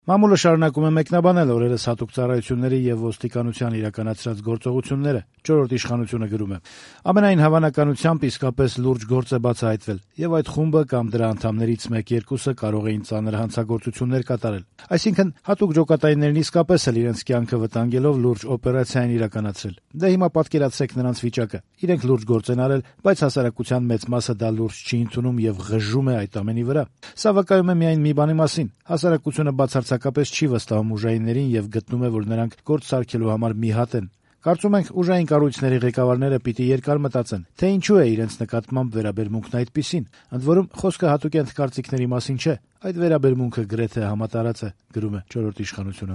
Մամուլը շարունակում է մեկնաբանել օրերս հատուկ ծառայությունների եւ ոստիկանության իրականացրած գործողությունները։ Չորրորդ իշխանությունը գրում է. ամենայն հավանականությամբ իսկապես լուրջ գործ է բացահայտվել, եւ այդ խումբը կամ դրա անդամներից 1-2-ը կարող էին ծանր հանցագործություններ կատարել։ Այսինքն հատուկ ջոկատայիններն իսկապես էլ իրենց կյանքը վտանգելով լուրջ օպերացիա են իրականացրել։ Դե հիմա պատկերացրեք նրանց վիճակը։ Իրենք լուրջ գործ են արել, բայց հասարակության մեծ մասը դա լուրջ չի ընդունում եւ ղժում է այդ ամենի վրա։ Սա վկայում է միայն մի բանի մասին. հասարակությունը բացարձակապես չի վստահում ուժայիններին եւ գտնում է, որ նրանք գործ սարքելու համար մի հատ են։ Կարծում ենք ուժային կառույցների ղեկավարները պիտի երկար մտածեն, թե ինչու է իրենց նկատմամբ վերաբերմունքն այդպիսին։ Ընդ որում խոսքը հատուկենտ կարծիքների մասին չէ, այդ վերաբերմունքը գրեթե համատարած է, գրում է չորրորդ իշխանությունը։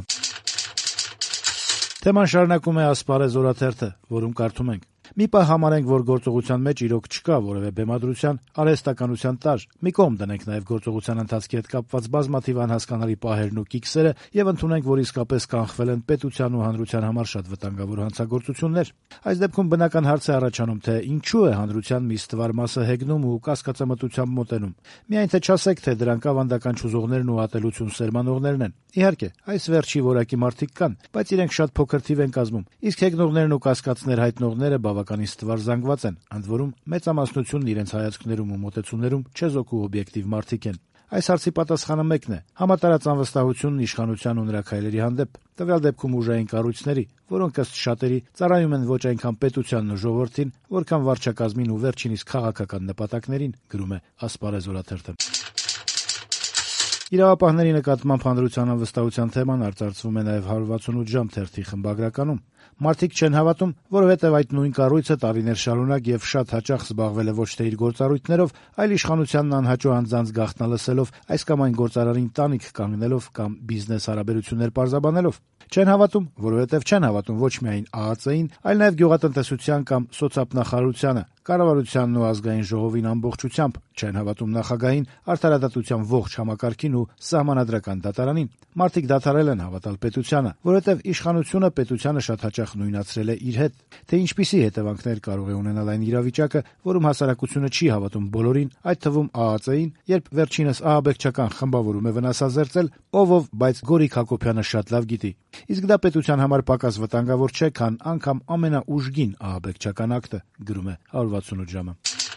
Թեման շարունակում է Ասպարեզ օրաթերթը, որում կարդում ենք. մի պահ համարենք, որ գործողության մեջ իրոք չկա որևէ բեմադրության, արհեստականության տարր, մի կողմ դնենք նաև գործողության ընթացքի հետ կապված բազմաթիվ անհասկանալի պահերն ու կիքսերը եւ ընդունենք, որ իսկապես կանխվել են պետության ու հանրության համար շատ վտանգավոր հանցագործություններ։ Այս դեպքում բնական հարց է առաջանում, թե ինչու է հանրության մի ստվար մասը հեգնում ու կասկածամտությամբ մոտենում։ Միայն թե չասեք, թե դրանք ավանդական չուզողներն ու ատելություն սերմանողներն են։ Իհարկե, այս վերջի որակի մարդիկ կան, բայց իրենք շատ փոքր թիվ են կազմում, իսկ հեգնողներն ու կասկածներ հայտնողները բավականին ստվար զանգված են, ընդ որում մեծամասնությունն իրենց հայացքներում ու մոտեցումներում չեզոք ու օբյեկտիվ մարդիկ են։ Այս հարցի պատասխանը մեկն է՝ համատարած անվստահությունն իշխանության ու նրա քայլերի հանդեպ, տվյալ դեպքում ուժային կառույցների, որոնք ըստ շատերի ծառայում են ոչ այնքան պետությանն ու ժողովրդին, որքան վարչակազմին ու վերջինիս քաղաքական նպատակներին, գրում է Ասպարեզ օրաթերթը։ Իրավապահների նկատմամբ հանրության անվստահության թեման արծարծվում է նաև 168 ժամ թերթի խմբագրականում։ Մարդիկ չեն հավատում, որովհետև այդ նույն կառույցը տարիներ շարունակ եւ շատ հաճախ զբաղվել է ոչ թե իր գործառույթներով, այլ իշխանությանն անհաճո անձանց գաղտնալսելով, այս կամ այն գործարարին տանիք կանգնելով կամ բիզնես հարաբերություններ պարզաբանելով։ Չեն հավատում, որովհետև չեն հավատում ոչ միայն ԱԱԾ-ին, այլ նաև գյուղատնտեսության կամ սոցիալ-նախարարությանը, կառավարությանն ու ազգային ժողովին ամբողջությամբ, չեն հավատում նախագահին, արդարադատության ողջ համակարգին ու սահմանադրական դատարանին։ Մարդիկ դադարել են հավատալ պետությանը, որովհետև իշխանությունը պետությանը շատ հաճախ նույնացրել է իր հետ։ Թե ինչպիսի հետևանքներ կարող է ունենալ այն իրավիճակը, որում հասարակությունը չի հավատում բոլորին, այդ թվում ԱԱԾ-ին, երբ վերջինս ահաբեկչական խմբավորում է վնասազերծել, ով, բայց Գորիկ Հակոբյանը շատ լավ գիտի։ Իսկ դա պետության համար պակաս վտանգավոր չէ, քան անգամ ամենաուժգին ահաբեկչական ակտը, գրում է 168 ժամը։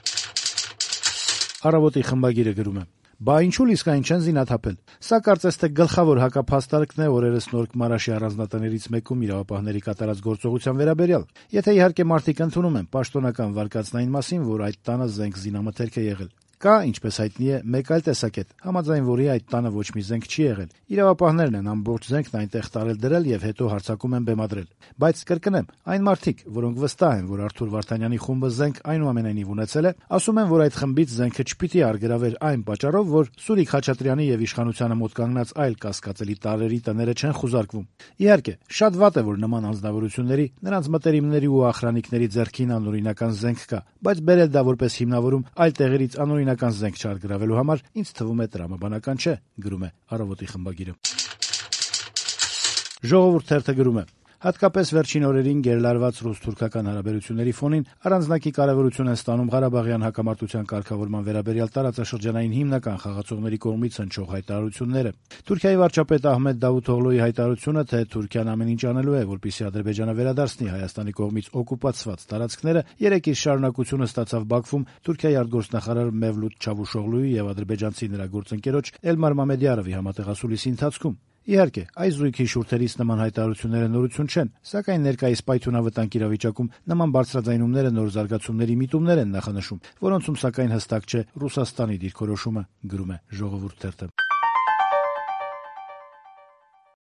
Առավոտի խմբագիրը գրում է. Բա ինչու լիսկային չեն զինաթափել։ Սա կարծես թե գլխավոր հակափաստարկն է օրերս Նորք Մարաշի առանձնատներից մեկում իրավապահների կատարած գործողության վերաբերյալ։ Եթե իհարկե մարդիկ ընդունում են պաշտոնական վարկածնային մասին, որ այդ տանը զենք զինամթերք է եղել։ Կա, ինչպես հայտնի է, մեկ այլ տեսակետ, համաձայն որի այդ տանը ոչ մի զենք չի եղել։ Իրավապահներն են ամբողջ զենքն այնտեղ տարել դրել եւ հետո հարձակում են բեմադրել։ Բայց կրկնեմ, այն մարդիկ, որոնք վստահ են, որ Արթուր Վարդանյանի խումբը զենք այնուամենայնիվ ունեցել է, ասում են, որ այդ խմբից զենքը չպիտի արգելավեր այն պատճառով, որ Սուրիկ Խաչատրյանի եւ իշխանությանը մոտ կանգնած այլ կասկածելի տարրերի տները չեն խուզարկվում։ Իհարկե, շատ վատ է, որ նման անձնավորությունների, նրանց մտերիմների ու ախրանիկների ձեռքին անօրինական զենք կա, բայց բերել դա որպես հիմնավորում այլ տեղերից անօրինական զենք չարգելավելու համար ինձ թվում է տրամաբանական չէ, գրում է Առավոտի խմբագիրը։ Ժողովուրդ թերթը գրում է. հատկապես վերջին օրերին գերլարված ռուս-թուրքական հարաբերությունների ֆոնին առանձնակի կարևորություն են ստանում Ղարաբաղյան հակամարտության կարգավորման վերաբերյալ տարածաշրջանային հիմնական խաղացողների կողմից հնչող հայտարարությունները։ Թուրքիայի վարչապետ Ահմեդ Դավութօղլուի հայտարարությունը, թե Թուրքիան ամեն ինչ անելու է, որպեսզի Ադրբեջանը վերադարձնի Հայաստանի կողմից օկուպացված տարածքները, երեկ իր շարունակությունը ստացավ Բաքվում Թուրքիայի արտգործնախարար Մևլութ Չավուշօղլուի եւ ադրբեջանցի նրա գործընկերոջ Էլմար Մամեդյարովի համատեղասուլիսի ընթացքում։ Իհարկե, այս զույգի շուրթերից նման հայտարարությունները նորություն չեն, սակայն ներկայիս պայթունավտանգ իրավիճակում նման բարձրաձայնումները նոր զարգացումների միտումներ են նախանշում, որոնցում սակայն հստակ չէ Ռուսաստանի դիրքորոշումը, գրում է Ժողովուրդ թերթը։